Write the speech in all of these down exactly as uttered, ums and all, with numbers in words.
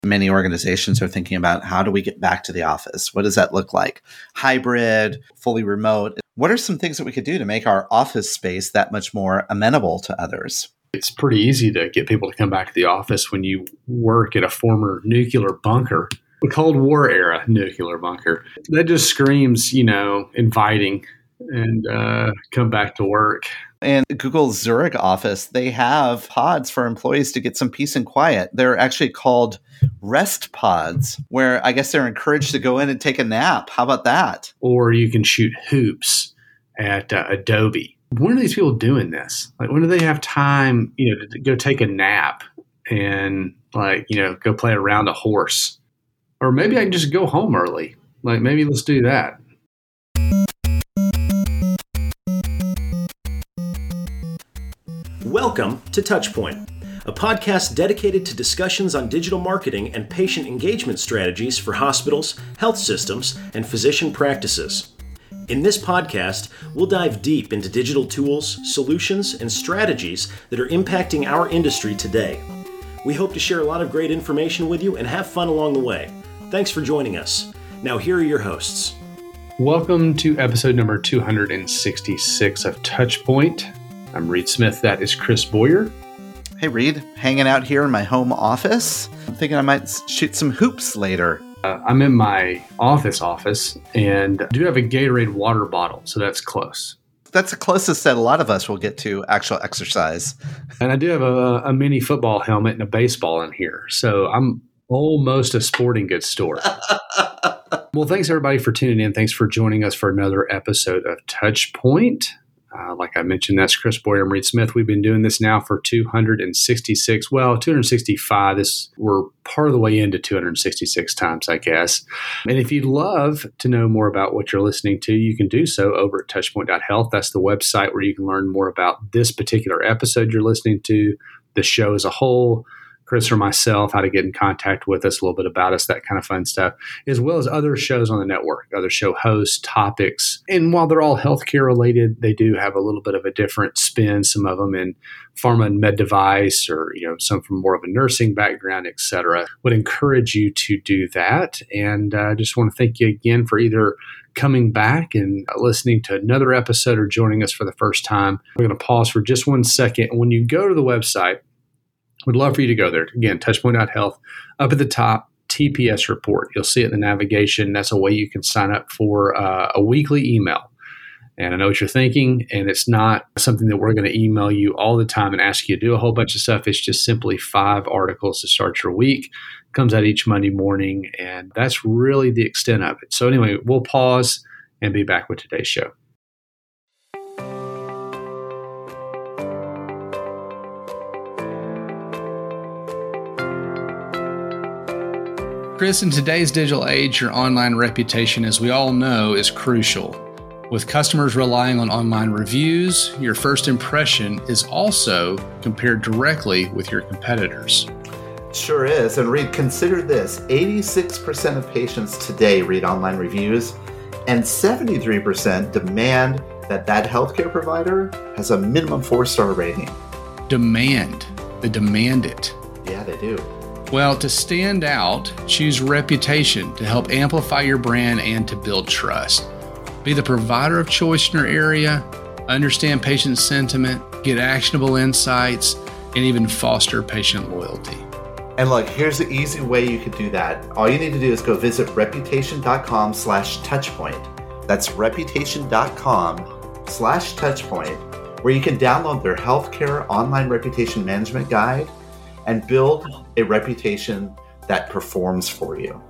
Many organizations are thinking about, how do we get back to the office? What does that look like? Hybrid, fully remote. What are some things that we could do to make our office space that much more amenable to others? It's pretty easy to get people to come back to the office when you work at a former nuclear bunker, the Cold War era nuclear bunker. That just screams, you know, inviting and uh, come back to work. In Google's Zurich office, they have pods for employees to get some peace and quiet. They're actually called rest pods, where I guess they're encouraged to go in and take a nap. How about that? Or you can shoot hoops at uh, Adobe. When are these people doing this? Like, when do they have time, you know, to go take a nap and, like, you know, go play around a horse? Or maybe I can just go home early. Like, maybe let's do that. Welcome to Touchpoint, a podcast dedicated to discussions on digital marketing and patient engagement strategies for hospitals, health systems, and physician practices. In this podcast, we'll dive deep into digital tools, solutions, and strategies that are impacting our industry today. We hope to share a lot of great information with you and have fun along the way. Thanks for joining us. Now, here are your hosts. Welcome to episode number two hundred sixty-six of Touchpoint. I'm Reed Smith. That is Chris Boyer. Hey, Reed. Hanging out here in my home office. I'm thinking I might shoot some hoops later. Uh, I'm in my office office and do have a Gatorade water bottle, so that's close. That's the closest that a lot of us will get to actual exercise. And I do have a, a mini football helmet and a baseball in here, so I'm almost a sporting goods store. Well, thanks everybody for tuning in. Thanks for joining us for another episode of Touchpoint. Uh, like I mentioned, that's Chris Boyer and Reed Smith. We've been doing this now for two hundred sixty-six, well, two hundred sixty-five. This, we're part of the way into two hundred sixty-six times, I guess. And if you'd love to know more about what you're listening to, you can do so over at touchpoint dot health. That's the website where you can learn more about this particular episode you're listening to, the show as a whole, Chris or myself, how to get in contact with us, a little bit about us, that kind of fun stuff, as well as other shows on the network, other show hosts, topics. And while they're all healthcare related, they do have a little bit of a different spin, some of them in pharma and med device, or, you know, some from more of a nursing background, et cetera. Would encourage you to do that. And I uh, just want to thank you again for either coming back and listening to another episode or joining us for the first time. We're going to pause for just one second. When you go to the website, we'd love for you to go there. Again, touchpoint dot health. Up at the top, T P S report. You'll see it in the navigation. That's a way you can sign up for uh, a weekly email. And I know what you're thinking, and it's not something that we're going to email you all the time and ask you to do a whole bunch of stuff. It's just simply five articles to start your week. It comes out each Monday morning, and that's really the extent of it. So anyway, we'll pause and be back with today's show. Chris, in today's digital age, your online reputation, as we all know, is crucial. With customers relying on online reviews, your first impression is also compared directly with your competitors. Sure is. And Reed, consider this. eighty-six percent of patients today read online reviews, and seventy-three percent demand that that healthcare provider has a minimum four-star rating. Demand. They demand it. Yeah, they do. Well, to stand out, choose reputation to help amplify your brand and to build trust. Be the provider of choice in your area, understand patient sentiment, get actionable insights, and even foster patient loyalty. And look, here's the easy way you could do that. All you need to do is go visit reputation dot com slash touchpoint. That's reputation dot com slash touchpoint, where you can download their healthcare online reputation management guide and build a reputation that performs for you.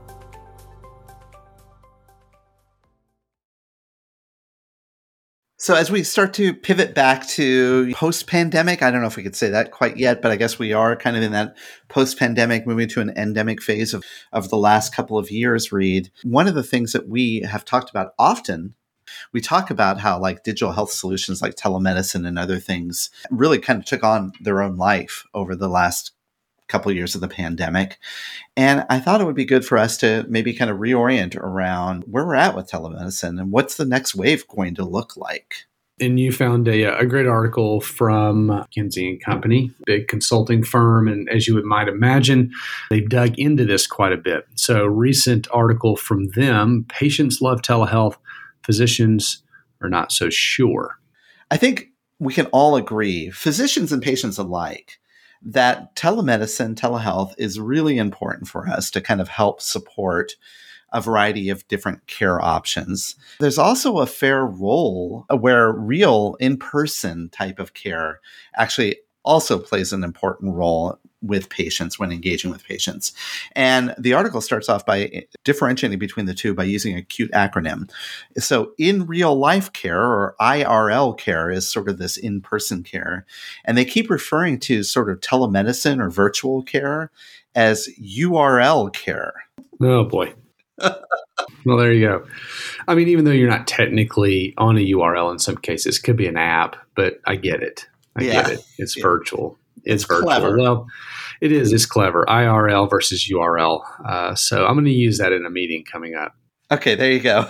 So as we start to pivot back to post-pandemic, I don't know if we could say that quite yet, but I guess we are kind of in that post-pandemic, moving to an endemic phase of, of the last couple of years, Reed. One of the things that we have talked about often, we talk about how like digital health solutions like telemedicine and other things really kind of took on their own life over the last couple of years of the pandemic. And I thought it would be good for us to maybe kind of reorient around where we're at with telemedicine and what's the next wave going to look like. And you found a, a great article from McKinsey and Company, big consulting firm. And as you might imagine, they've dug into this quite a bit. So recent article from them, patients love telehealth, physicians are not so sure. I think we can all agree, physicians and patients alike, that telemedicine, telehealth is really important for us to kind of help support a variety of different care options. There's also a fair role where real in-person type of care actually also plays an important role with patients when engaging with patients. And the article starts off by differentiating between the two by using a cute acronym. So in real life care, or I R L care, is sort of this in-person care. And they keep referring to sort of telemedicine or virtual care as U R L care. Oh boy. Well, there you go. I mean, even though you're not technically on a U R L in some cases, it could be an app, but I get it. I yeah. get it. It's yeah. virtual. It's, it's virtual. Clever. Well, it is. It's clever. I R L versus U R L. Uh, so I'm going to use that in a meeting coming up. Okay, there you go.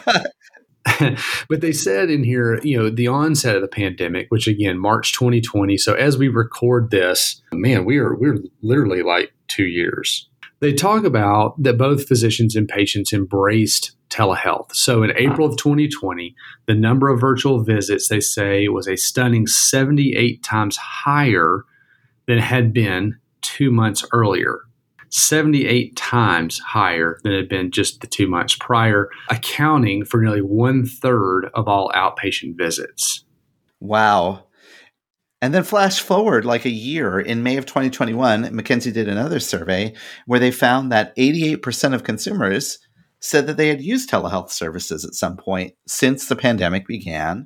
But they said in here, you know, the onset of the pandemic, which again, March twenty twenty. So as we record this, man, we are we're literally like two years. They talk about that both physicians and patients embraced telehealth. So in April of twenty twenty, the number of virtual visits, they say, was a stunning seventy-eight times higher than it had been two months earlier. seventy-eight times higher than it had been just the two months prior, accounting for nearly one third of all outpatient visits. Wow. And then flash forward like a year, in May of twenty twenty-one, McKinsey did another survey where they found that eighty-eight percent of consumers said that they had used telehealth services at some point since the pandemic began,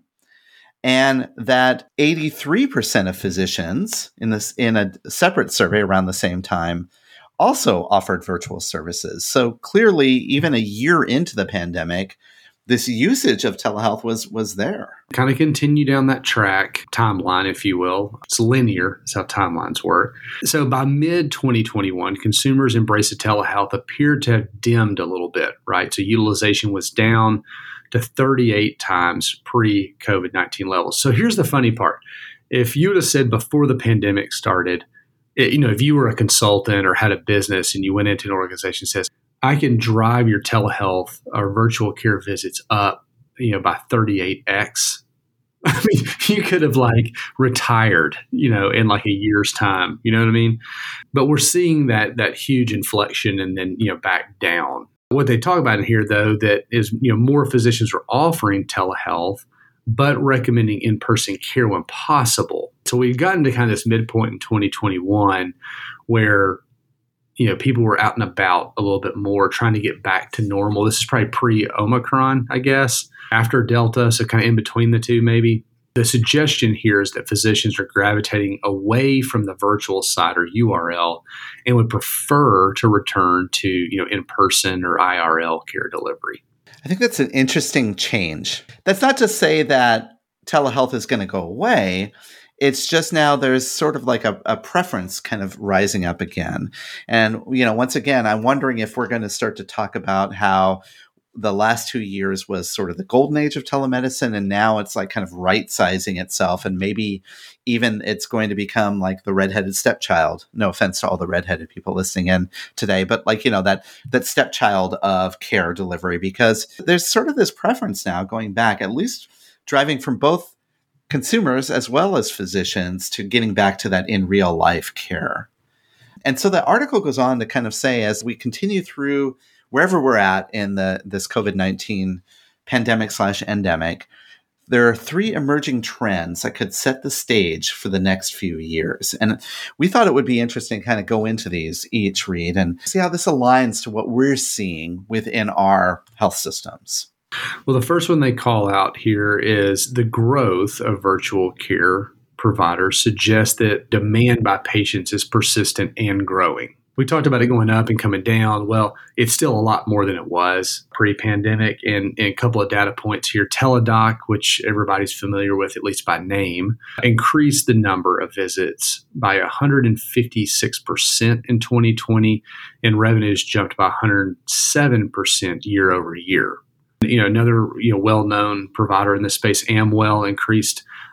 and that eighty-three percent of physicians in this in a separate survey around the same time also offered virtual services. So clearly, even a year into the pandemic, this usage of telehealth was was there. Kind of continue down that track, timeline, if you will. It's linear. That's how timelines work. So by mid twenty twenty-one, consumers' embrace of telehealth appeared to have dimmed a little bit, right? So utilization was down to thirty-eight times pre-COVID nineteen levels. So here's the funny part. If you would have said before the pandemic started, it, you know, if you were a consultant or had a business and you went into an organization that says, I can drive your telehealth or virtual care visits up, you know, by thirty-eight x. I mean, you could have like retired, you know, in like a year's time, you know what I mean? But we're seeing that that huge inflection and then, you know, back down. What they talk about in here, though, that is, you know, more physicians are offering telehealth, but recommending in-person care when possible. So we've gotten to kind of this midpoint in twenty twenty-one where, you know, people were out and about a little bit more, trying to get back to normal. This is probably pre-Omicron, I guess, after Delta, so kind of in between the two maybe. The suggestion here is that physicians are gravitating away from the virtual side or U R L and would prefer to return to, you know, in-person or I R L care delivery. I think that's an interesting change. That's not to say that telehealth is going to go away. It's just now there's sort of like a, a preference kind of rising up again. And, you know, once again, I'm wondering if we're going to start to talk about how the last two years was sort of the golden age of telemedicine, and now it's like kind of right-sizing itself, and maybe even it's going to become like the redheaded stepchild. No offense to all the redheaded people listening in today, but like, you know, that that stepchild of care delivery, because there's sort of this preference now going back, at least driving from both consumers as well as physicians to getting back to that in real life care. And so the article goes on to kind of say, as we continue through wherever we're at in the this COVID nineteen pandemic slash endemic, there are three emerging trends that could set the stage for the next few years. And we thought it would be interesting to kind of go into these each, Reed, and see how this aligns to what we're seeing within our health systems. Well, the first one they call out here is the growth of virtual care providers suggests that demand by patients is persistent and growing. We talked about it going up and coming down. Well, it's still a lot more than it was pre-pandemic. And, and a couple of data points here. Teladoc, which everybody's familiar with, at least by name, increased the number of visits by one hundred fifty-six percent in twenty twenty, and revenues jumped by one hundred seven percent year over year. You know, another, you know, well-known provider in this space, Amwell, increased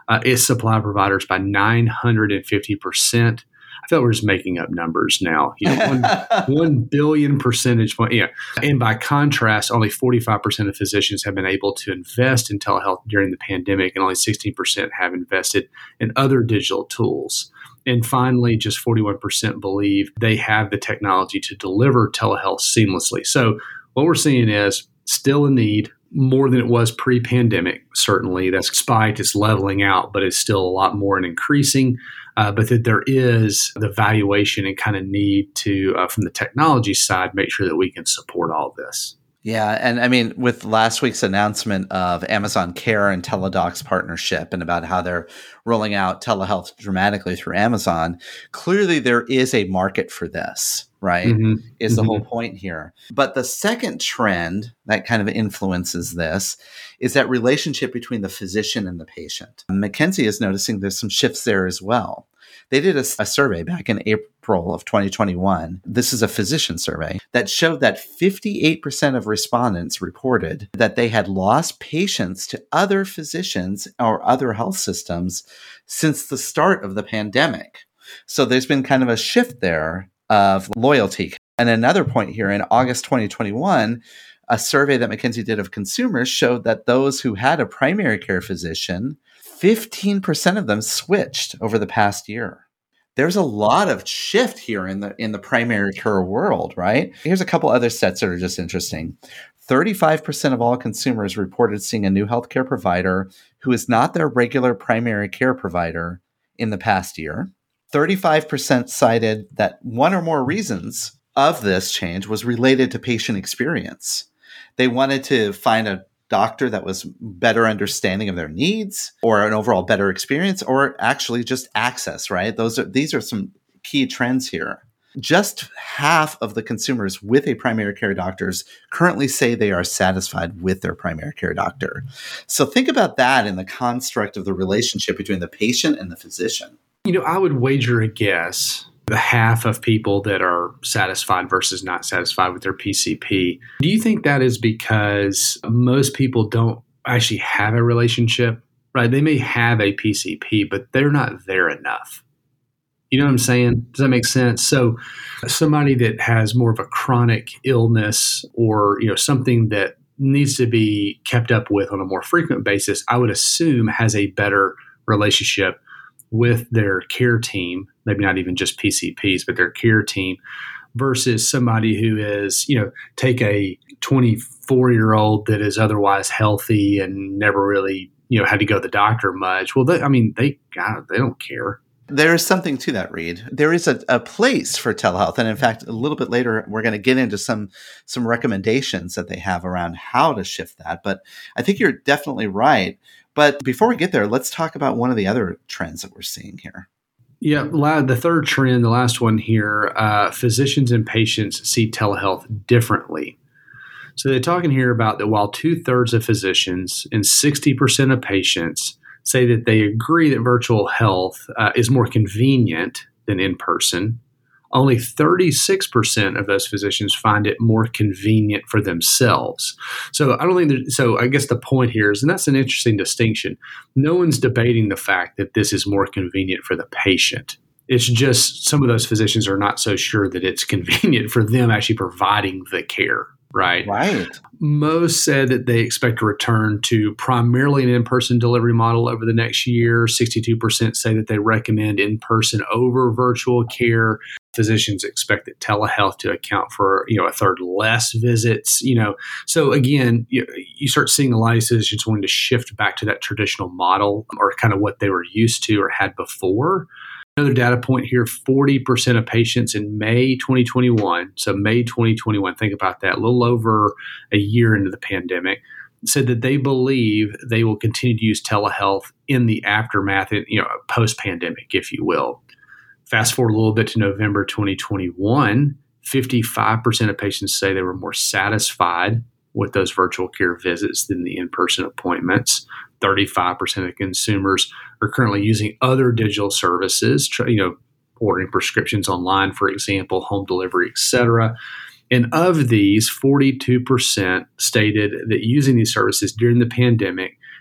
uh, its supply providers by nine hundred fifty percent. I feel we're just making up numbers now. You know, one, one billion percentage point. Yeah. And by contrast, only forty-five percent of physicians have been able to invest in telehealth during the pandemic, and only sixteen percent have invested in other digital tools. And finally, just forty-one percent believe they have the technology to deliver telehealth seamlessly. So what we're seeing is still a need, more than it was pre-pandemic. Certainly, that's spiked, it's leveling out, but it's still a lot more and increasing. Uh, but that there is the valuation and kind of need to, uh, from the technology side, make sure that we can support all this. Yeah. And I mean, with last week's announcement of Amazon Care and Teladoc's partnership and about how they're rolling out telehealth dramatically through Amazon, clearly there is a market for this, right? Mm-hmm. Is the mm-hmm. whole point here. But the second trend that kind of influences this is that relationship between the physician and the patient. McKinsey is noticing there's some shifts there as well. They did a, a survey back in April of twenty twenty-one. This is a physician survey that showed that fifty-eight percent of respondents reported that they had lost patients to other physicians or other health systems since the start of the pandemic. So there's been kind of a shift there of loyalty. And another point here, in August twenty twenty-one, a survey that McKinsey did of consumers showed that those who had a primary care physician, fifteen percent of them switched over the past year. There's a lot of shift here in the in the primary care world, right? Here's a couple other stats that are just interesting. thirty-five percent of all consumers reported seeing a new healthcare provider who is not their regular primary care provider in the past year. thirty-five percent cited that one or more reasons of this change was related to patient experience. They wanted to find a doctor that was better understanding of their needs, or an overall better experience, or actually just access, right? Those are these are some key trends here. Just half of the consumers with a primary care doctors currently say they are satisfied with their primary care doctor. So think about that in the construct of the relationship between the patient and the physician. You know, I would wager a guess the half of people that are satisfied versus not satisfied with their P C P. Do you think that is because most people don't actually have a relationship, right? They may have a P C P, but they're not there enough. You know what I'm saying? Does that make sense? So somebody that has more of a chronic illness, or, you know, something that needs to be kept up with on a more frequent basis, I would assume has a better relationship with their care team, maybe not even just P C Ps, but their care team, versus somebody who is, you know, take a twenty-four-year-old that is otherwise healthy and never really, you know, had to go to the doctor much. Well, they, I mean, they, God, they don't care. There is something to that, Reed. There is a, a place for telehealth. And in fact, a little bit later, we're going to get into some some recommendations that they have around how to shift that. But I think you're definitely right. But before we get there, let's talk about one of the other trends that we're seeing here. Yeah, the third trend, the last one here, uh, physicians and patients see telehealth differently. So they're talking here about that while two-thirds of physicians and sixty percent of patients say that they agree that virtual health uh, is more convenient than in-person, only thirty-six percent of those physicians find it more convenient for themselves. So I don't think that, so I guess the point here is, and that's an interesting distinction, no one's debating the fact that this is more convenient for the patient. It's just some of those physicians are not so sure that it's convenient for them actually providing the care. Right. Right. Most said that they expect a return to primarily an in-person delivery model over the next year. sixty-two percent say that they recommend in-person over virtual care. Physicians expect that telehealth to account for, you know, a third less visits, you know. So again, you, you start seeing a lot of physicians wanting to shift back to that traditional model, or kind of what they were used to or had before. Another data point here, forty percent of patients in May twenty twenty-one, so May twenty twenty-one, think about that, a little over a year into the pandemic, said that they believe they will continue to use telehealth in the aftermath, you know, post-pandemic, if you will. Fast forward a little bit to November twenty twenty-one, fifty-five percent of patients say they were more satisfied with those virtual care visits than the in-person appointments. thirty-five percent of consumers are currently using other digital services, you know, ordering prescriptions online, for example, home delivery, et cetera. And of these, forty-two percent stated that using these services during the pandemic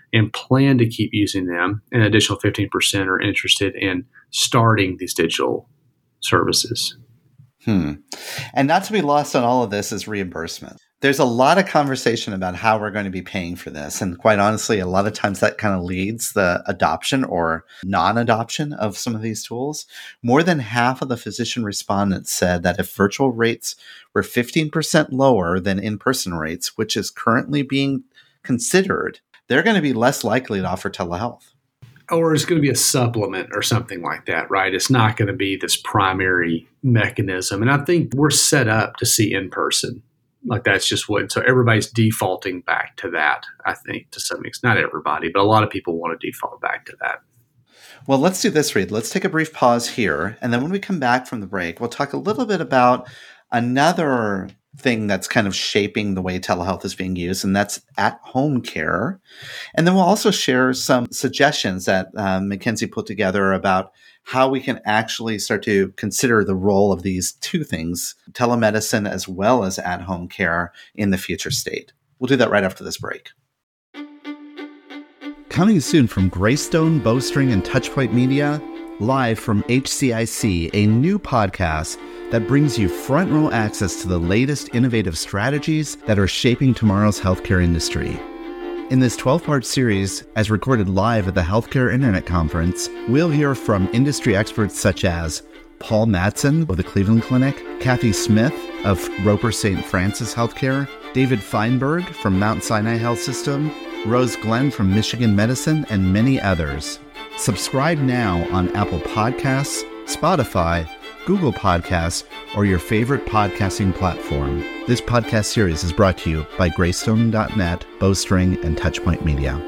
and plan to keep using them. An additional fifteen percent are interested in starting these digital services. Hmm. And not to be lost on all of this is reimbursement. There's a lot of conversation about how we're going to be paying for this. And quite honestly, a lot of times that kind of leads the adoption or non-adoption of some of these tools. More than half of the physician respondents said that if virtual rates were fifteen percent lower than in-person rates, which is currently being considered, they're going to be less likely to offer telehealth. Or it's going to be a supplement or something like that, right? It's not going to be this primary mechanism. And I think we're set up to see in person. Like that's just what, so everybody's defaulting back to that, I think, to some extent. Not everybody, but a lot of people want to default back to that. Well, let's do this, Reed. Let's take a brief pause here. And then when we come back from the break, we'll talk a little bit about another thing that's kind of shaping the way telehealth is being used, and that's at-home care. And then we'll also share some suggestions that um, McKinsey put together about how we can actually start to consider the role of these two things, telemedicine as well as at-home care, in the future state. We'll do that right after this break. Coming soon from Greystone, Bowstring, and Touchpoint Media, live from H C I C, a new podcast that brings you front row access to the latest innovative strategies that are shaping tomorrow's healthcare industry. In this twelve-part series, as recorded live at the Healthcare Internet Conference, we'll hear from industry experts such as Paul Matson of the Cleveland Clinic, Kathy Smith of Roper Saint Francis Healthcare, David Feinberg from Mount Sinai Health System, Rose Glenn from Michigan Medicine, and many others. Subscribe now on Apple Podcasts, Spotify, Google Podcasts, or your favorite podcasting platform. This podcast series is brought to you by Greystone dot net, Bowstring, and Touchpoint Media.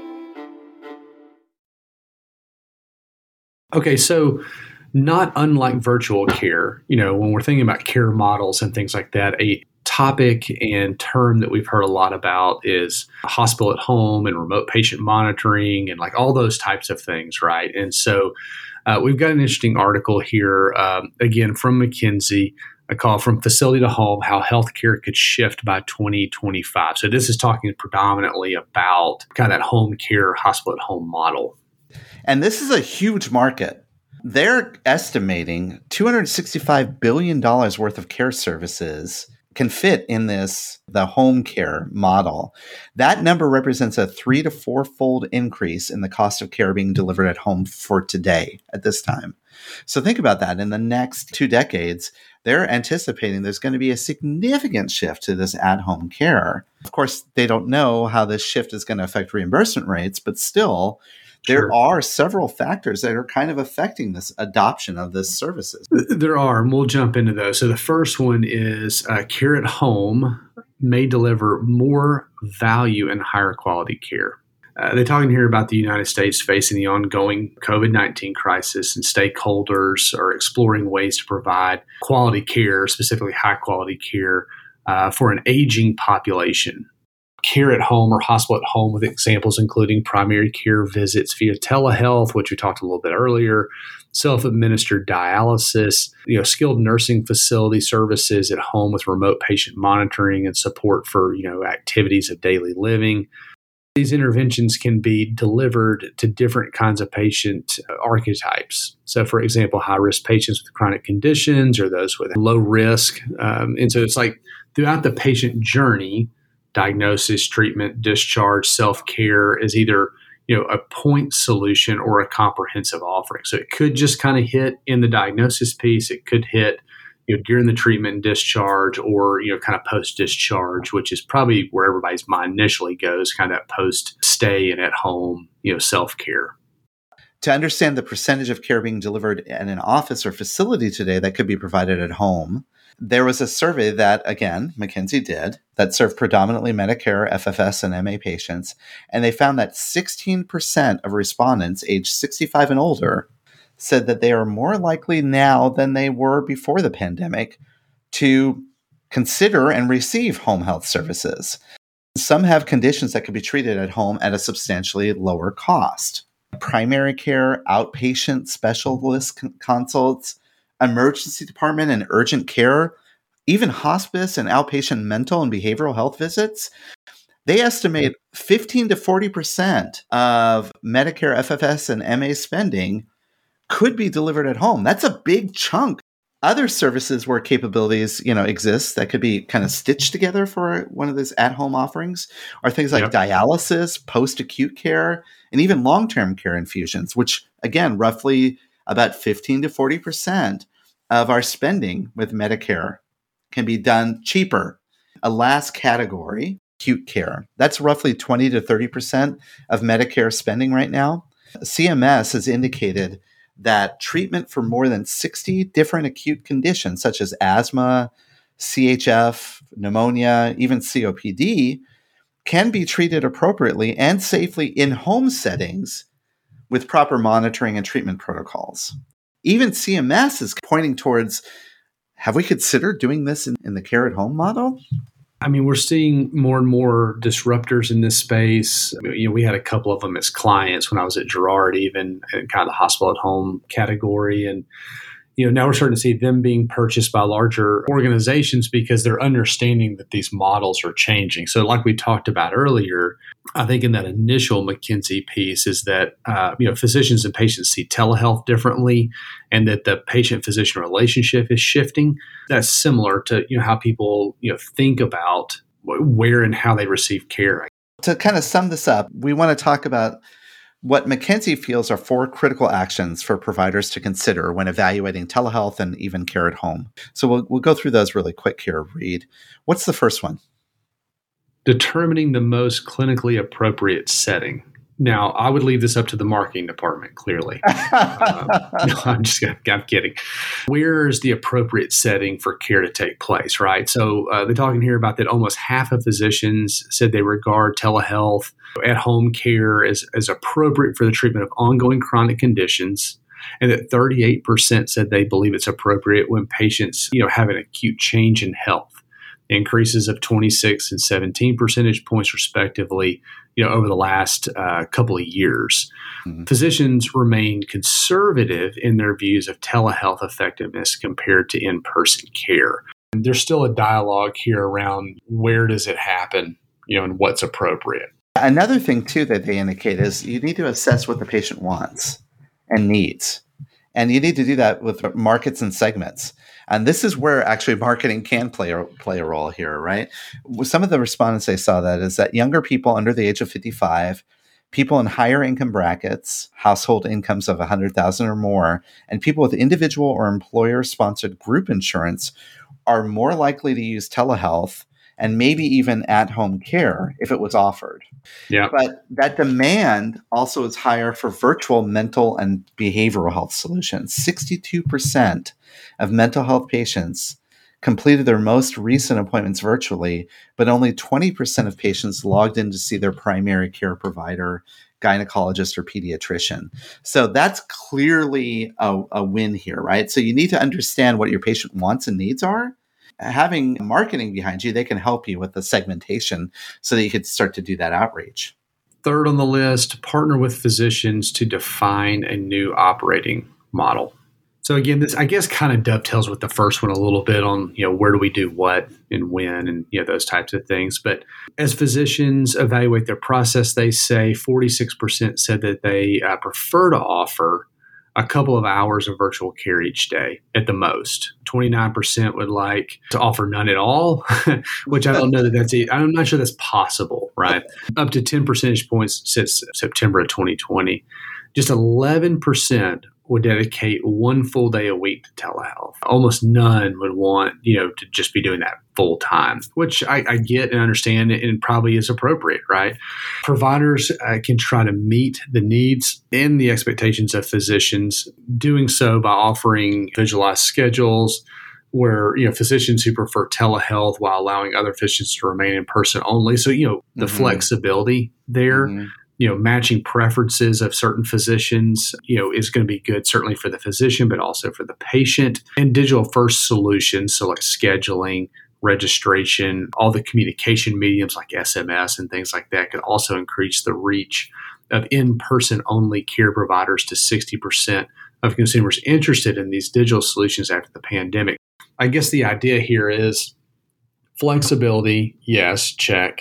Okay, so not unlike virtual care, you know, when we're thinking about care models and things like that, a topic and term that we've heard a lot about is hospital at home and remote patient monitoring and like all those types of things, right? And so uh, we've got an interesting article here, um, again, from McKinsey, a call From Facility to Home, How Healthcare Could Shift by twenty twenty-five. So this is talking predominantly about kind of that home care, hospital at home model. And this is a huge market. They're estimating two hundred sixty-five billion dollars worth of care services can fit in this, the home care model. That number represents a three to four fold increase in the cost of care being delivered at home for today at this time. So think about that. In the next two decades, they're anticipating there's going to be a significant shift to this at-home care. Of course, they don't know how this shift is going to affect reimbursement rates, but still, there Sure. are several factors that are kind of affecting this adoption of this services. There are, and we'll jump into those. So the first one is uh, care at home may deliver more value and higher quality care. Uh, they're talking here about the United States facing the ongoing COVID nineteen crisis, and stakeholders are exploring ways to provide quality care, specifically high quality care, uh, for an aging population. Care at home or hospital at home, with examples including primary care visits via telehealth, which we talked a little bit earlier, self-administered dialysis, you know, skilled nursing facility services at home with remote patient monitoring and support for, you know, activities of daily living. These interventions can be delivered to different kinds of patient archetypes. So, for example, high-risk patients with chronic conditions or those with low risk. Um, and so it's like throughout the patient journey, diagnosis, treatment, discharge, self-care is either, you know, a point solution or a comprehensive offering. So it could just kind of hit in the diagnosis piece. It could hit, you know, during the treatment and discharge, or, you know, kind of post-discharge, which is probably where everybody's mind initially goes, kind of that post-stay and at home, you know, self-care. To understand the percentage of care being delivered in an office or facility today that could be provided at home, there was a survey that, again, McKinsey did that served predominantly Medicare, F F S, and M A patients, and they found that sixteen percent of respondents aged sixty-five and older said that they are more likely now than they were before the pandemic to consider and receive home health services. Some have conditions that can be treated at home at a substantially lower cost. Primary care, outpatient specialist con- consults, emergency department and urgent care, even hospice and outpatient mental and behavioral health visits. They estimate fifteen to forty percent of Medicare, F F S, and M A spending could be delivered at home. That's a big chunk. Other services where capabilities, you know, exist that could be kind of stitched together for one of those at-home offerings are things like yep. dialysis, post-acute care, and even long-term care infusions, which, again, roughly about fifteen to forty percent of our spending with Medicare can be done cheaper. A last category, acute care. That's roughly twenty to thirty percent of Medicare spending right now. C M S has indicated that treatment for more than sixty different acute conditions, such as asthma, C H F, pneumonia, even C O P D, can be treated appropriately and safely in home settings with proper monitoring and treatment protocols. Even C M S is pointing towards, have we considered doing this in, in the care at home model? I mean, we're seeing more and more disruptors in this space. You know, we had a couple of them as clients when I was at Gerard, even in kind of the hospital at home category. And, you know, now we're starting to see them being purchased by larger organizations because they're understanding that these models are changing. So like we talked about earlier, I think in that initial McKinsey piece is that, uh, you know, physicians and patients see telehealth differently and that the patient-physician relationship is shifting. That's similar to, you know, how people, you know, think about where and how they receive care. To kind of sum this up, we want to talk about what McKinsey feels are four critical actions for providers to consider when evaluating telehealth and even care at home. So we'll we'll go through those really quick here, Reed. What's the first one? Determining the most clinically appropriate setting. Now, I would leave this up to the marketing department, clearly. uh, no, I'm just I'm kidding. Where's the appropriate setting for care to take place, right? So uh, they're talking here about that almost half of physicians said they regard telehealth at-home care as, as appropriate for the treatment of ongoing chronic conditions, and that thirty-eight percent said they believe it's appropriate when patients, you know, have an acute change in health. Increases of twenty-six and seventeen percentage points respectively, you know, over the last uh, couple of years. Mm-hmm. Physicians remain conservative in their views of telehealth effectiveness compared to in-person care. And there's still a dialogue here around where does it happen, you know, and what's appropriate. Another thing, too, that they indicate is you need to assess what the patient wants and needs. And you need to do that with markets and segments. And this is where actually marketing can play a, play a role here, right? Some of the respondents I saw that is that younger people under the age of fifty-five, people in higher income brackets, household incomes of one hundred thousand dollars or more, and people with individual or employer-sponsored group insurance are more likely to use telehealth and maybe even at-home care if it was offered. Yeah. But that demand also is higher for virtual mental and behavioral health solutions. sixty-two percent of mental health patients completed their most recent appointments virtually, but only twenty percent of patients logged in to see their primary care provider, gynecologist, or pediatrician. So that's clearly a, a win here, right? So you need to understand what your patient wants and needs are. Having marketing behind you, they can help you with the segmentation so that you could start to do that outreach. Third on the list, partner with physicians to define a new operating model. So again, this I guess kind of dovetails with the first one a little bit on, you know, where do we do what and when and, you know, those types of things. But as physicians evaluate their process, they say forty-six percent said that they uh, prefer to offer a couple of hours of virtual care each day at the most. twenty-nine percent would like to offer none at all, which I don't know that that's, a, I'm not sure that's possible, right? Up to ten percentage points since September of twenty twenty. Just eleven percent would dedicate one full day a week to telehealth. Almost none would want, you know, to just be doing that full time, which I, I get and understand and probably is appropriate, right? Providers uh, can try to meet the needs and the expectations of physicians, doing so by offering visualized schedules where, you know, physicians who prefer telehealth while allowing other physicians to remain in person only. So, you know, the mm-hmm. flexibility there. Mm-hmm. You know, matching preferences of certain physicians, you know, is going to be good, certainly for the physician, but also for the patient. And digital first solutions, so like scheduling, registration, all the communication mediums like S M S and things like that could also increase the reach of in-person only care providers to sixty percent of consumers interested in these digital solutions after the pandemic. I guess the idea here is flexibility, yes, check.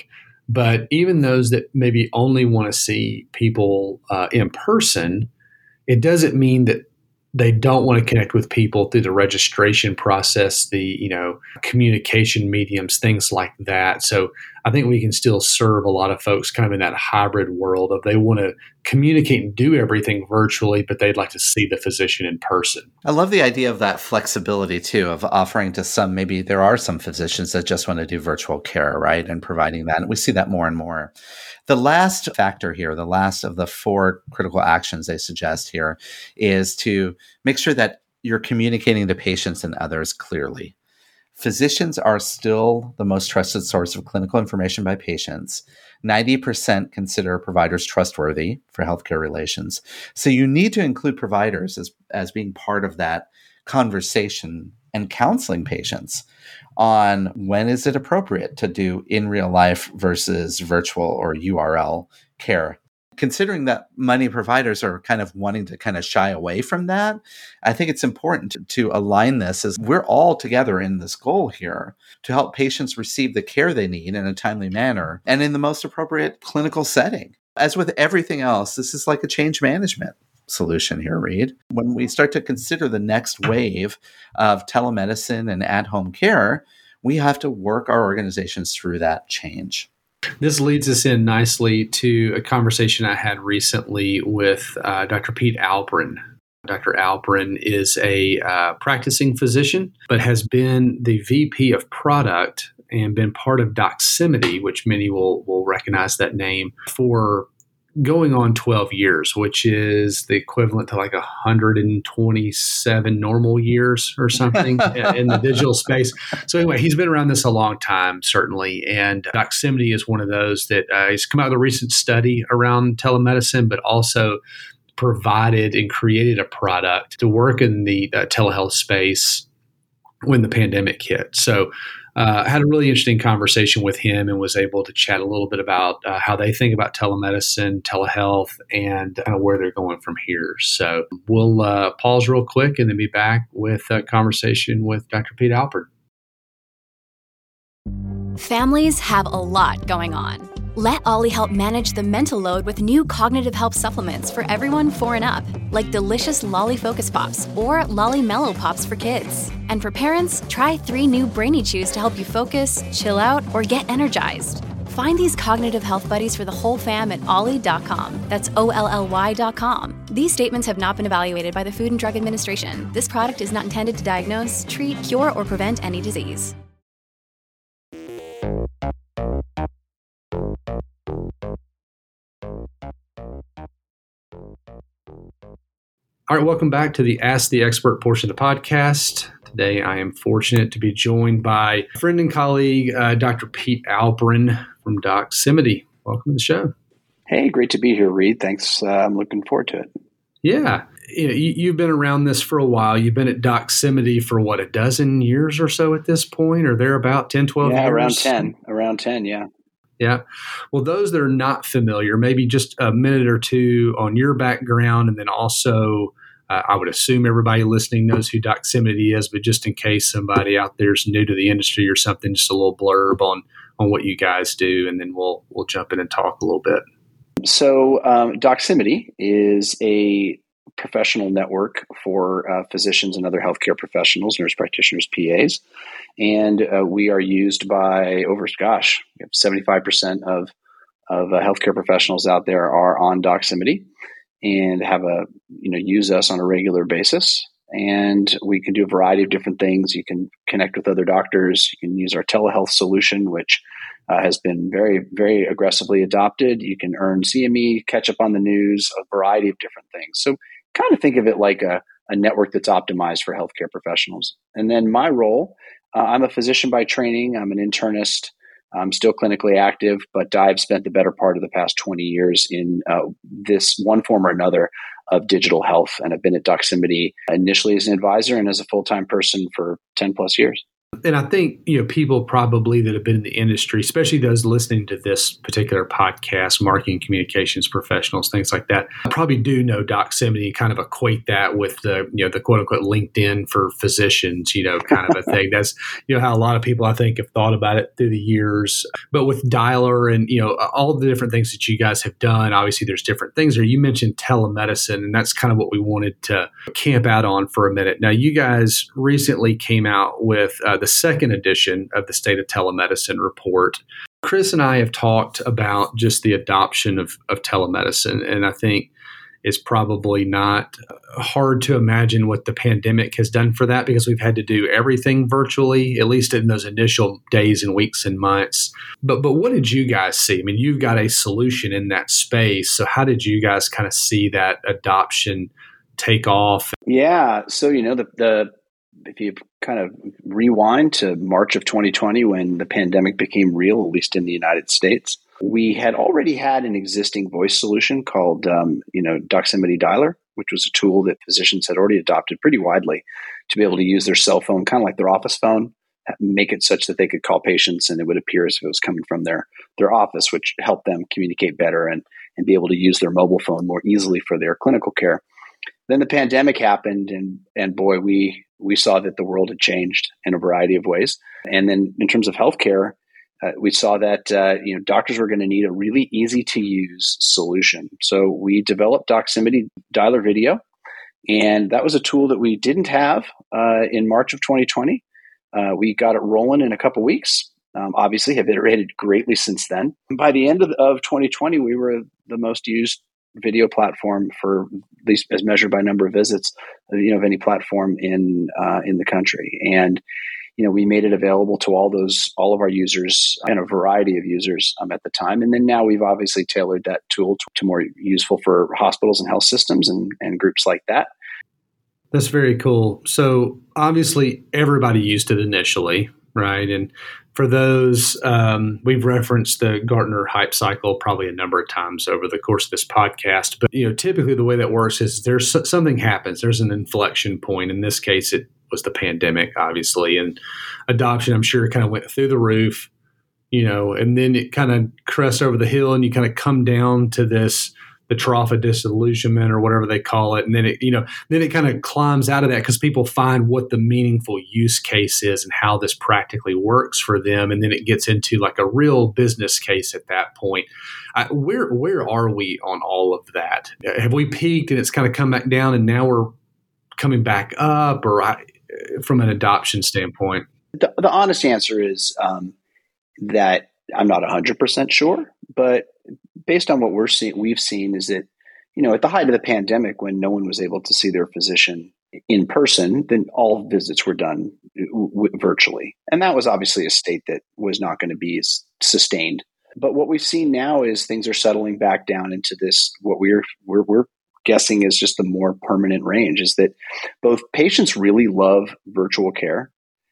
But even those that maybe only want to see people uh, in person, it doesn't mean that they don't want to connect with people through the registration process, the, you know, communication mediums, things like that. So I think we can still serve a lot of folks kind of in that hybrid world of they want to communicate and do everything virtually, but they'd like to see the physician in person. I love the idea of that flexibility too, of offering to some, maybe there are some physicians that just want to do virtual care, right? And providing that. And we see that more and more. The last factor here, the last of the four critical actions they suggest here, is to make sure that you're communicating to patients and others clearly. Physicians are still the most trusted source of clinical information by patients. ninety percent consider providers trustworthy for healthcare relations. So you need to include providers as, as being part of that conversation and counseling patients on when is it appropriate to do in real life versus virtual or U R L care. Considering that many providers are kind of wanting to kind of shy away from that, I think it's important to, to align this as we're all together in this goal here to help patients receive the care they need in a timely manner and in the most appropriate clinical setting. As with everything else, this is like a change management solution here, Reed. When we start to consider the next wave of telemedicine and at-home care, we have to work our organizations through that change. This leads us in nicely to a conversation I had recently with uh, Doctor Pete Alperin. Doctor Alperin is a uh, practicing physician, but has been the V P of product and been part of Doximity, which many will, will recognize that name, for going on twelve years, which is the equivalent to like one hundred twenty-seven normal years or something in the digital space. So anyway, he's been around this a long time, certainly. And Doximity is one of those that uh, he's come out with a recent study around telemedicine, but also provided and created a product to work in the uh, telehealth space when the pandemic hit. So I uh, had a really interesting conversation with him and was able to chat a little bit about uh, how they think about telemedicine, telehealth, and kind of where they're going from here. So we'll uh, pause real quick and then be back with a conversation with Doctor Pete Alperin. Families have a lot going on. Let Ollie help manage the mental load with new cognitive help supplements for everyone four and up, like delicious Lolly Focus Pops or Lolly Mellow Pops for kids. And for parents, try three new Brainy Chews to help you focus, chill out, or get energized. Find these cognitive health buddies for the whole fam at ollie dot com. That's O L L Y dot com. These statements have not been evaluated by the Food and Drug Administration. This product is not intended to diagnose, treat, cure, or prevent any disease. All right, welcome back to the Ask the Expert portion of the podcast. Today, I am fortunate to be joined by friend and colleague, uh, Doctor Pete Alperin from Doximity. Welcome to the show. Hey, great to be here, Reed. Thanks. Uh, I'm looking forward to it. Yeah. You know, you, you've been around this for a while. You've been at Doximity for, what, a dozen years or so at this point, or they're about ten, twelve yeah, years? around ten. Around ten, yeah. Yeah. Well, those that are not familiar, maybe just a minute or two on your background, and then also uh, I would assume everybody listening knows who Doximity is, but just in case somebody out there is new to the industry or something, just a little blurb on on what you guys do, and then we'll we'll jump in and talk a little bit. So um, Doximity is a professional network for uh, physicians and other healthcare professionals, nurse practitioners, P As. And uh, we are used by over, gosh, we have seventy-five percent of, of uh, healthcare professionals out there are on Doximity and have a, you know, use us on a regular basis. And we can do a variety of different things. You can connect with other doctors. You can use our telehealth solution, which uh, has been very, very aggressively adopted. You can earn C M E, catch up on the news, a variety of different things. So kind of think of it like a, a network that's optimized for healthcare professionals. And then my role, uh, I'm a physician by training. I'm an internist. I'm still clinically active, but I've spent the better part of the past twenty years in uh, this one form or another of digital health. And I've been at Doximity initially as an advisor and as a full-time person for ten plus years. And I think, you know, people probably that have been in the industry, especially those listening to this particular podcast, marketing communications professionals, things like that, probably do know Doximity, kind of equate that with the, you know, the quote unquote LinkedIn for physicians, you know, kind of a thing. That's, you know, how a lot of people, I think, have thought about it through the years. But with Dialer and, you know, all the different things that you guys have done, obviously there's different things there. You mentioned telemedicine, and that's kind of what we wanted to camp out on for a minute. Now, you guys recently came out with uh, the second edition of the State of Telemedicine report. Chris and I have talked about just the adoption of, of telemedicine, and I think it's probably not hard to imagine what the pandemic has done for that, because we've had to do everything virtually, at least in those initial days and weeks and months. But but what did you guys see? I mean, you've got a solution in that space. So how did you guys kind of see that adoption take off? Yeah. So, you know, the, the if you kind of rewind to March of twenty twenty, when the pandemic became real, at least in the United States, we had already had an existing voice solution called, um, you know, Doximity Dialer, which was a tool that physicians had already adopted pretty widely to be able to use their cell phone, kind of like their office phone, make it such that they could call patients and it would appear as if it was coming from their, their office, which helped them communicate better and, and be able to use their mobile phone more easily for their clinical care. Then the pandemic happened, and and boy, we we saw that the world had changed in a variety of ways. And then in terms of healthcare, uh, we saw that uh, you know doctors were going to need a really easy to use solution. So we developed Doximity Dialer Video, and that was a tool that we didn't have uh, in March of twenty twenty. Uh, we got it rolling in a couple weeks. Um, obviously, have iterated greatly since then. By the end of, of twenty twenty, we were the most used video platform, for at least as measured by number of visits, you know, of any platform in uh, in the country. And you know, we made it available to all those all of our users and a variety of users um, at the time. And then now we've obviously tailored that tool to, to more useful for hospitals and health systems and, and groups like that. That's very cool. So obviously everybody used it initially, right? And for those, um, we've referenced the Gartner hype cycle probably a number of times over the course of this podcast. But you know, typically the way that works is there's something happens. There's an inflection point. In this case, it was the pandemic, obviously, and adoption, I'm sure, kind of went through the roof. You know, and then it kind of crests over the hill, and you kind of come down to this. The trough of disillusionment or whatever they call it. And then it, you know, then it kind of climbs out of that because people find what the meaningful use case is and how this practically works for them. And then it gets into like a real business case at that point. I, where, where are we on all of that? Have we peaked and it's kind of come back down and now we're coming back up, or I, from an adoption standpoint? The, the honest answer is um, that I'm not one hundred percent sure, but based on what we're seeing, we've seen is that, you know, at the height of the pandemic, when no one was able to see their physician in person, then all visits were done w- virtually. And that was obviously a state that was not going to be sustained. But what we've seen now is things are settling back down into this, what we're, we're, we're guessing is just the more permanent range, is that both patients really love virtual care,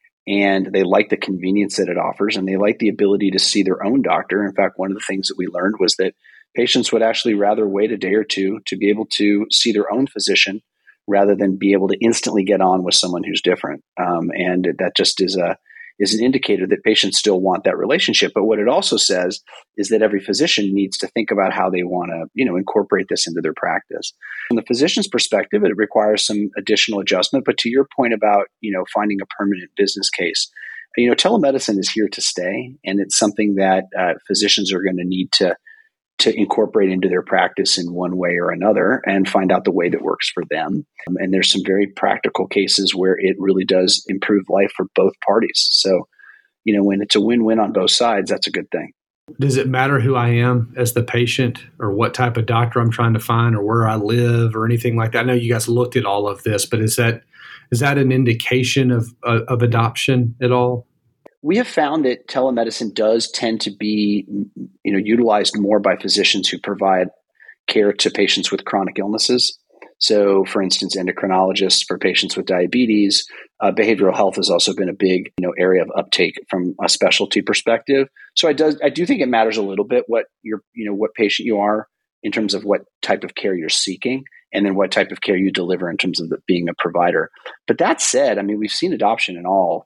and they like the convenience that it offers, and they like the ability to see their own doctor. In fact, one of the things that we learned was that patients would actually rather wait a day or two to be able to see their own physician rather than be able to instantly get on with someone who's different. Um, and that just is a is an indicator that patients still want that relationship. But what it also says is that every physician needs to think about how they want to, you know, incorporate this into their practice. From the physician's perspective, it requires some additional adjustment. But to your point about, you know, finding a permanent business case, you know, telemedicine is here to stay, and it's something that uh, physicians are going to need to to incorporate into their practice in one way or another and find out the way that works for them. Um, and there's some very practical cases where it really does improve life for both parties. So, you know, when it's a win-win on both sides, that's a good thing. Does it matter who I am as the patient, or what type of doctor I'm trying to find, or where I live, or anything like that? I know you guys looked at all of this, but is that is that an indication of of, of adoption at all? We have found that telemedicine does tend to be, you know, utilized more by physicians who provide care to patients with chronic illnesses. So, for instance, endocrinologists for patients with diabetes. Uh, behavioral health has also been a big, you know, area of uptake from a specialty perspective. So, I do I do think it matters a little bit what your, you know, what patient you are in terms of what type of care you're seeking, and then what type of care you deliver in terms of the, being a provider. But that said, I mean, we've seen adoption in all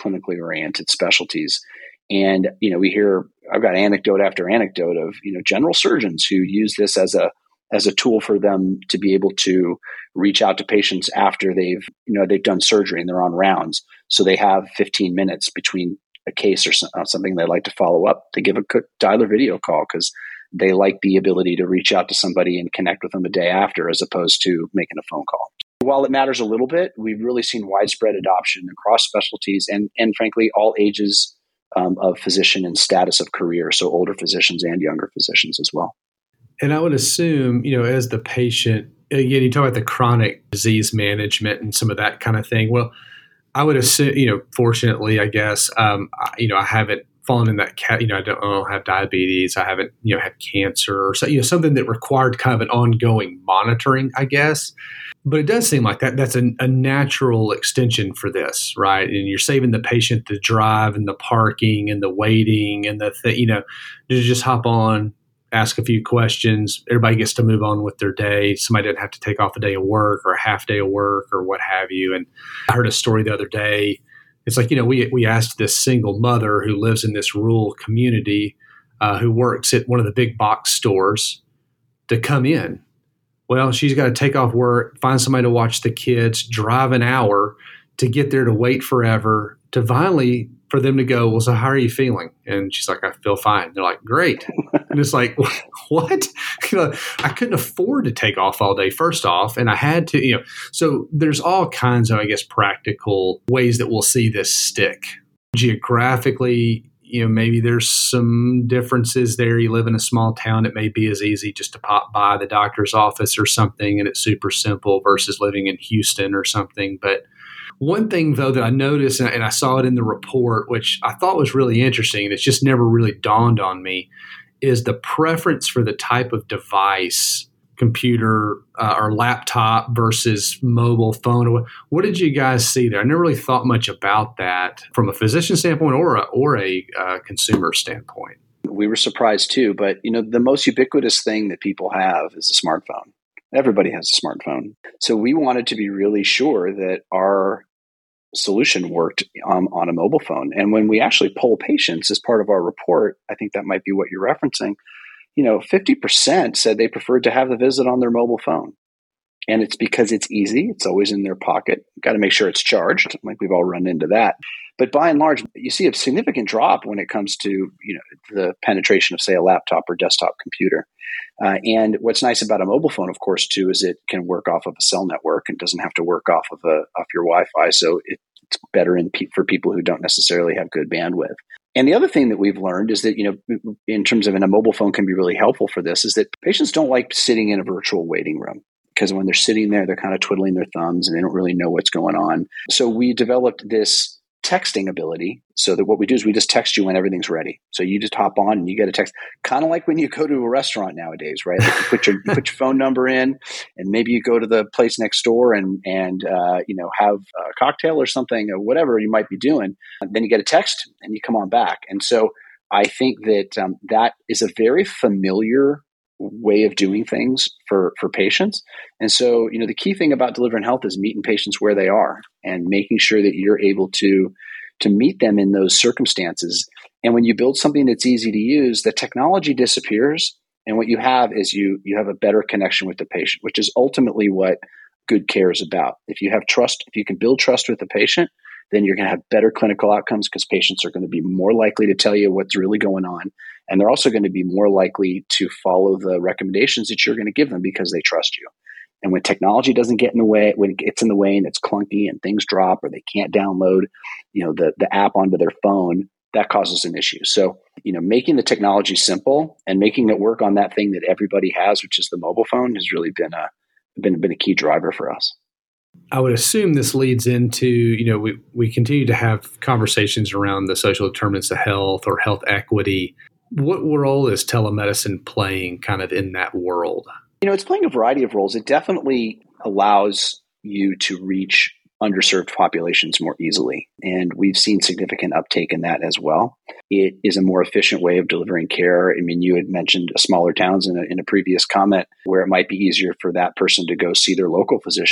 clinically oriented specialties. And, you know, we hear, I've got anecdote after anecdote of, you know, general surgeons who use this as a, as a tool for them to be able to reach out to patients after they've, you know, they've done surgery and they're on rounds. So they have fifteen minutes between a case or something they'd like to follow up to give a quick dialer video call because they like the ability to reach out to somebody and connect with them a day after as opposed to making a phone call. While it matters a little bit, we've really seen widespread adoption across specialties and, and frankly, all ages um, of physician and status of career. So older physicians and younger physicians as well. And I would assume, you know, as the patient, again, you talk about the chronic disease management and some of that kind of thing. Well, I would assume, you know, fortunately, I guess, um, I, you know, I haven't fallen in that cat, you know, I don't, I don't have diabetes. I haven't, you know, had cancer or so, you know, something that required kind of an ongoing monitoring, I guess. But it does seem like that that's a, a natural extension for this, right? And you're saving the patient the drive and the parking and the waiting and the, th- you know, to just hop on, ask a few questions. Everybody gets to move on with their day. Somebody doesn't have to take off a day of work or a half day of work or what have you. And I heard a story the other day. It's like, you know, we we asked this single mother who lives in this rural community uh, who works at one of the big box stores to come in. Well, she's got to take off work, find somebody to watch the kids, drive an hour to get there to wait forever, to finally for them to go, well, so how are you feeling? And she's like, I feel fine. They're like, great. And it's like, what? You know, I couldn't afford to take off all day, first off, and I had to, you know, so there's all kinds of, I guess, practical ways that we'll see this stick. Geographically, you know, maybe there's some differences there. You live in a small town, it may be as easy just to pop by the doctor's office or something, and it's super simple versus living in Houston or something. But one thing, though, that I noticed, and I saw it in the report, which I thought was really interesting, and it's just never really dawned on me, is the preference for the type of device, computer uh, or laptop versus mobile phone. What did you guys see there? I never really thought much about that from a physician standpoint or a, or a uh, consumer standpoint. We were surprised too, but you know, the most ubiquitous thing that people have is a smartphone. Everybody has a smartphone. So we wanted to be really sure that our solution worked um, on a mobile phone. And when we actually poll patients as part of our report, I think that might be what you're referencing, you know, fifty percent said they preferred to have the visit on their mobile phone. And it's because it's easy. It's always in their pocket. Got to make sure it's charged. Like we've all run into that. But by and large, you see a significant drop when it comes to, you know, the penetration of, say, a laptop or desktop computer. Uh, and what's nice about a mobile phone, of course, too, is it can work off of a cell network and doesn't have to work off of a off your Wi-Fi. So it, it's better in pe- for people who don't necessarily have good bandwidth. And the other thing that we've learned is that, you know, in terms of, and a mobile phone can be really helpful for this, is that patients don't like sitting in a virtual waiting room. Because when they're sitting there, they're kind of twiddling their thumbs and they don't really know what's going on. So we developed this texting ability so that what we do is we just text you when everything's ready. So you just hop on and you get a text, kind of like when you go to a restaurant nowadays, right? Like you put your you put your phone number in, and maybe you go to the place next door and and uh, you know, have a cocktail or something or whatever you might be doing. And then you get a text and you come on back. And so I think that um, that is a very familiar way of doing things for, for patients. And so, you know, the key thing about delivering health is meeting patients where they are and making sure that you're able to, to meet them in those circumstances. And when you build something that's easy to use, the technology disappears. And what you have is you, you have a better connection with the patient, which is ultimately what good care is about. If you have trust, if you can build trust with the patient, then you're going to have better clinical outcomes because patients are going to be more likely to tell you what's really going on. And they're also going to be more likely to follow the recommendations that you're going to give them because they trust you. And when technology doesn't get in the way, when it gets in the way and it's clunky and things drop or they can't download, you know, the, the app onto their phone, that causes an issue. So, you know, making the technology simple and making it work on that thing that everybody has, which is the mobile phone, has really been a been, been a key driver for us. I would assume this leads into, you know, we, we continue to have conversations around the social determinants of health or health equity. What role is telemedicine playing kind of in that world? You know, it's playing a variety of roles. It definitely allows you to reach underserved populations more easily. And we've seen significant uptake in that as well. It is a more efficient way of delivering care. I mean, you had mentioned smaller towns in a, in a previous comment where it might be easier for that person to go see their local physician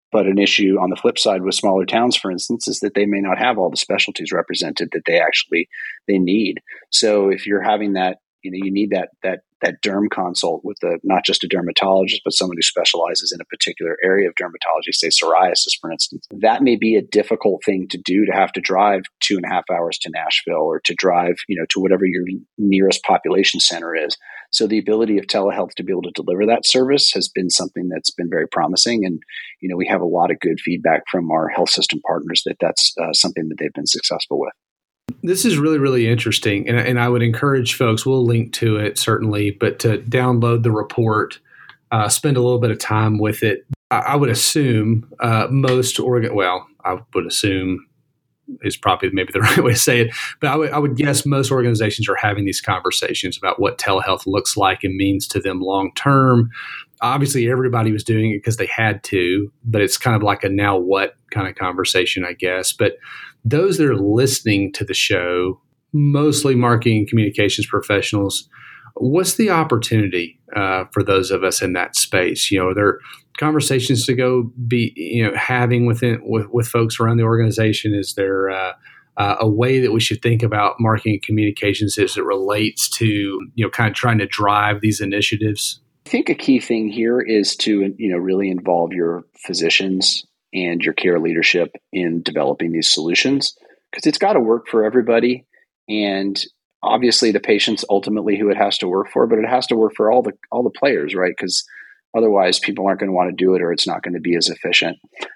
But an issue on the flip side with smaller towns, for instance, is that they may not have all the specialties represented that they actually they need. So if you're having that, you know, you need that that that derm consult with a, not just a dermatologist, but someone who specializes in a particular area of dermatology, say psoriasis, for instance. That may be a difficult thing to do, to have to drive two and a half hours to Nashville or to drive, you know, to whatever your nearest population center is. So the ability of telehealth to be able to deliver that service has been something that's been very promising. And, you know, we have a lot of good feedback from our health system partners that that's uh, something that they've been successful with. This is really, really interesting. And, and I would encourage folks, we'll link to it certainly, but to download the report, uh, spend a little bit of time with it. I, I would assume uh, most organ, well, I would assume is probably maybe the right way to say it, but I would, I would guess most organizations are having these conversations about what telehealth looks like and means to them long term. Obviously, everybody was doing it because they had to, but it's kind of like a now what kind of conversation, I guess. But those that are listening to the show, mostly marketing and communications professionals, what's the opportunity uh, for those of us in that space? You know, are there conversations to go be, you know, having within with, with folks around the organization? Is there uh, uh, a way that we should think about marketing and communications as it relates to, you know, kind of trying to drive these initiatives? I think a key thing here is to, you know, really involve your physicians and your care leadership in developing these solutions, because it's got to work for everybody. And obviously the patients ultimately who it has to work for, but it has to work for all the all the players, right? Because otherwise people aren't going to want to do it, or it's not going to be as efficient.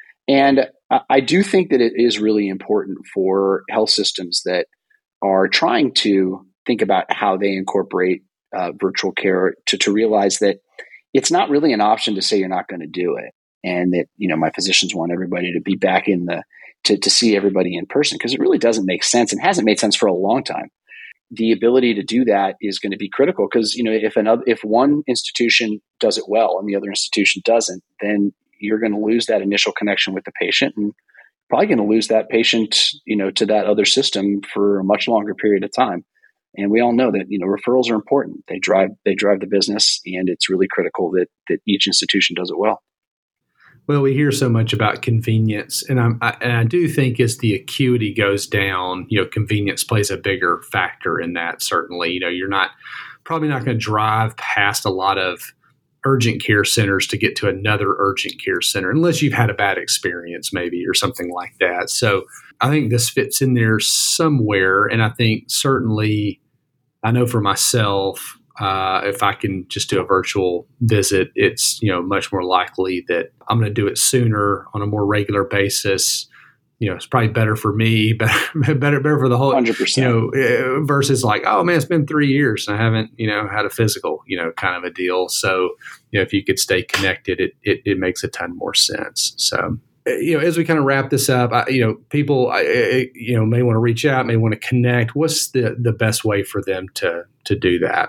And I do think that it is really important for health systems that are trying to think about how they incorporate uh, virtual care to, to realize that it's not really an option to say you're not going to do it. And that, you know, my physicians want everybody to be back in the, to, to see everybody in person, because it really doesn't make sense and hasn't made sense for a long time. The ability to do that is going to be critical, because, you know, if another, if one institution does it well and the other institution doesn't, then you're going to lose that initial connection with the patient, and probably going to lose that patient, you know, to that other system for a much longer period of time. And we all know that, you know, referrals are important. They drive, they drive the business, and it's really critical that, that each institution does it well. Well, we hear so much about convenience, and, I'm, I, and I do think as the acuity goes down, you know, convenience plays a bigger factor in that. Certainly, you know, you're not probably not going to drive past a lot of urgent care centers to get to another urgent care center, unless you've had a bad experience, maybe, or something like that. So I think this fits in there somewhere, and I think certainly, I know for myself, Uh, if I can just do a virtual visit, it's, you know, much more likely that I'm going to do it sooner on a more regular basis. You know, it's probably better for me, better, better, better for the whole, one hundred percent. You know, versus like, oh man, it's been three years and I haven't, you know, had a physical, you know, kind of a deal. So, you know, if you could stay connected, it, it, it makes a ton more sense. So, you know, as we kind of wrap this up, I, you know, people, I, you know, may want to reach out, may want to connect. What's the, the best way for them to, to do that?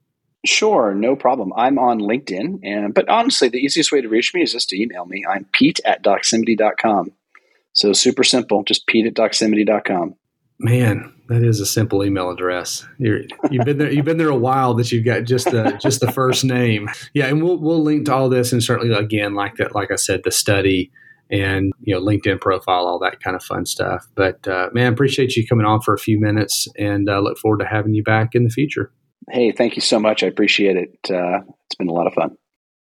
Sure, no problem. I'm on LinkedIn, and but honestly, the easiest way to reach me is just to email me. I'm Pete at Doximity dot com. So super simple, just Pete at Doximity dot com. Man, that is a simple email address. You're, you've been there. You've been there a while that you've got just the just the first name. Yeah, and we'll we'll link to all this, and certainly again, like that, like I said, the study and, you know, LinkedIn profile, all that kind of fun stuff. But uh, man, appreciate you coming on for a few minutes, and uh, look forward to having you back in the future. Hey, thank you so much. I appreciate it. Uh, it's been a lot of fun.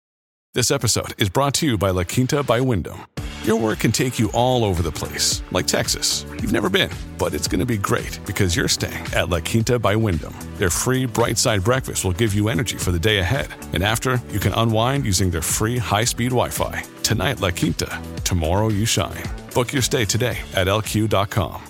This episode is brought to you by La Quinta by Wyndham. Your work can take you all over the place, like Texas. You've never been, but it's going to be great because you're staying at La Quinta by Wyndham. Their free Bright Side breakfast will give you energy for the day ahead. And after, you can unwind using their free high-speed Wi-Fi. Tonight, La Quinta. Tomorrow, you shine. Book your stay today at L Q dot com.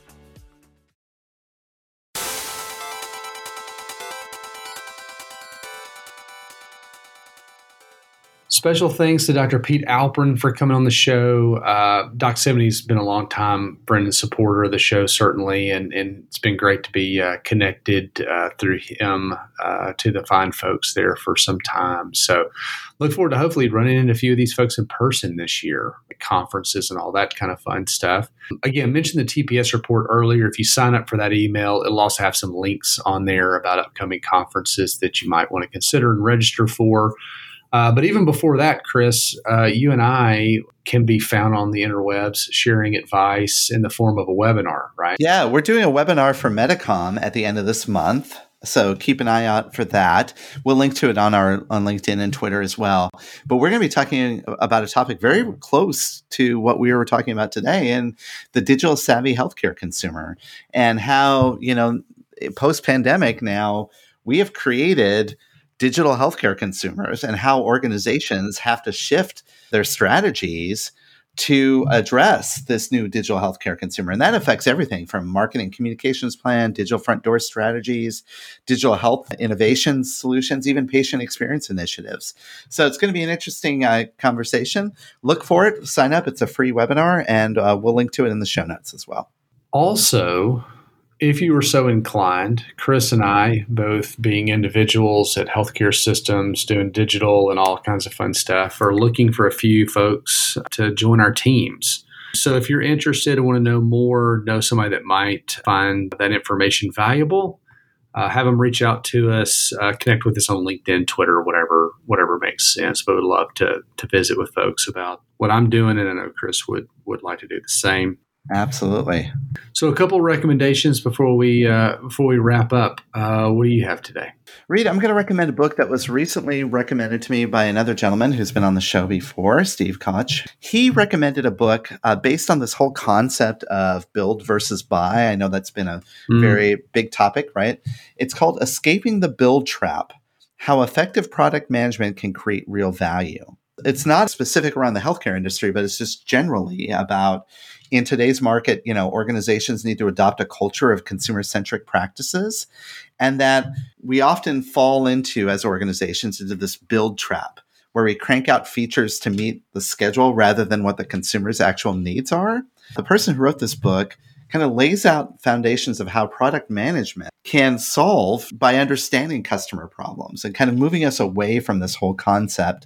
Special thanks to Doctor Pete Alpern for coming on the show. Uh, Doximity's been a long time friend and supporter of the show, certainly, and, and it's been great to be uh, connected uh, through him uh, to the fine folks there for some time. So look forward to hopefully running into a few of these folks in person this year, at conferences and all that kind of fun stuff. Again, I mentioned the T P S report earlier. If you sign up for that email, it'll also have some links on there about upcoming conferences that you might want to consider and register for. Uh, but even before that, Chris, uh, you and I can be found on the interwebs sharing advice in the form of a webinar, right? Yeah, we're doing a webinar for Medicom at the end of this month. So keep an eye out for that. We'll link to it on our on LinkedIn and Twitter as well. But we're going to be talking about a topic very close to what we were talking about today, and the digital savvy healthcare consumer, and how, you know, post-pandemic now we have created digital healthcare consumers, and how organizations have to shift their strategies to address this new digital healthcare consumer. And that affects everything from marketing communications plan, digital front door strategies, digital health innovation solutions, even patient experience initiatives. So it's going to be an interesting uh, conversation. Look for it, sign up. It's a free webinar, and uh, we'll link to it in the show notes as well. Also, if you were so inclined, Chris and I, both being individuals at healthcare systems, doing digital and all kinds of fun stuff, are looking for a few folks to join our teams. So if you're interested and want to know more, know somebody that might find that information valuable, uh, have them reach out to us, uh, connect with us on LinkedIn, Twitter, whatever whatever makes sense. But we'd love to to visit with folks about what I'm doing, and I know Chris would would like to do the same. Absolutely. So a couple of recommendations before we uh, before we wrap up. Uh, what do you have today? Reed, I'm going to recommend a book that was recently recommended to me by another gentleman who's been on the show before, Steve Koch. He recommended a book uh, based on this whole concept of build versus buy. I know that's been a mm. very big topic, right? It's called Escaping the Build Trap: How Effective Product Management Can Create Real Value. It's not specific around the healthcare industry, but it's just generally about, in today's market, you know, organizations need to adopt a culture of consumer-centric practices, and that we often fall into, as organizations, into this build trap where we crank out features to meet the schedule rather than what the consumer's actual needs are. The person who wrote this book kind of lays out foundations of how product management can solve by understanding customer problems, and kind of moving us away from this whole concept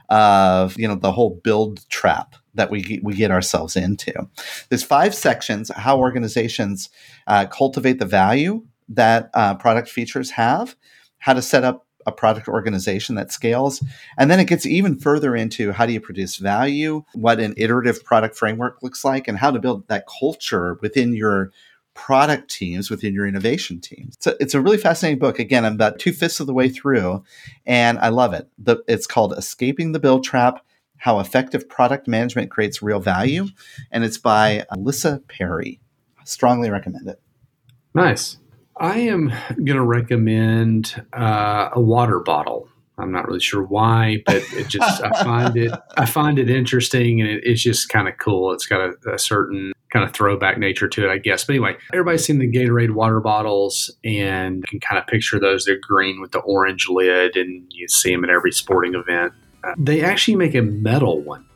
of, you know, the whole build trap that we we get ourselves into. There's five sections: how organizations uh, cultivate the value that uh, product features have, how to set up a product organization that scales, and then it gets even further into how do you produce value, what an iterative product framework looks like, and how to build that culture within your product teams, within your innovation teams. So it's a really fascinating book. Again, I'm about two-fifths of the way through, and I love it. The, it's called Escaping the Build Trap: How Effective Product Management Creates Real Value, and it's by Alyssa Perry. I strongly recommend it. Nice. I am going to recommend uh, a water bottle. I'm not really sure why, but it just I find it I find it interesting, and it, it's just kind of cool. It's got a, a certain kind of throwback nature to it, I guess. But anyway, everybody's seen the Gatorade water bottles, and you can kind of picture those. They're green with the orange lid, and you see them at every sporting event. Uh, they actually make a metal one.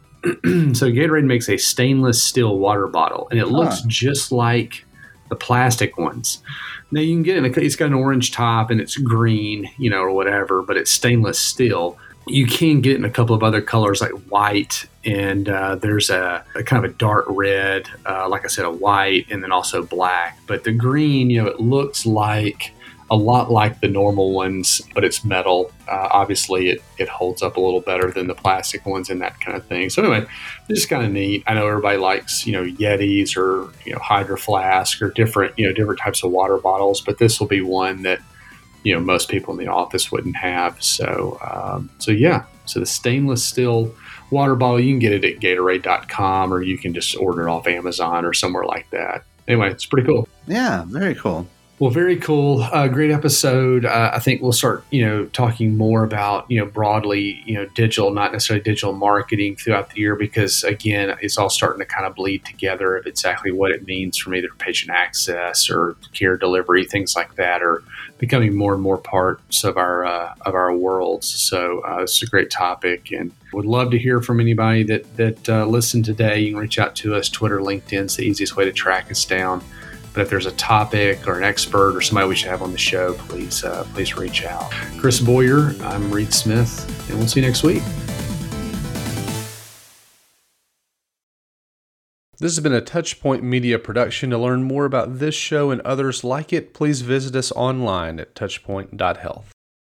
So Gatorade makes a stainless steel water bottle, and it looks huh. just like the plastic ones. Now you can get it, it's got an orange top and it's green, you know, or whatever, but it's stainless steel. You can get it in a couple of other colors like white, and uh, there's a, a kind of a dark red, uh, like I said, a white, and then also black. But the green, you know, it looks like a lot like the normal ones, but it's metal. Uh, obviously, it, it holds up a little better than the plastic ones and that kind of thing. So anyway, it's just kind of neat. I know everybody likes, you know, Yetis or, you know, Hydro Flask or different, you know, different types of water bottles, but this will be one that, you know, most people in the office wouldn't have. So, um, so yeah. So the stainless steel water bottle, you can get it at Gatorade dot com, or you can just order it off Amazon or somewhere like that. Anyway, it's pretty cool. Yeah, very cool. Well, very cool. Uh, great episode. Uh, I think we'll start, you know, talking more about, you know, broadly, you know, digital, not necessarily digital marketing throughout the year, because again, it's all starting to kind of bleed together of exactly what it means from either patient access or care delivery, things like that, are becoming more and more parts of our uh, of our worlds. So uh, it's a great topic, and would love to hear from anybody that that uh, listened today. You can reach out to us. Twitter, LinkedIn's the easiest way to track us down. But if there's a topic or an expert or somebody we should have on the show, please uh, please reach out. Chris Boyer, I'm Reed Smith, and we'll see you next week. This has been a Touchpoint Media production. To learn more about this show and others like it, please visit us online at touchpoint dot health.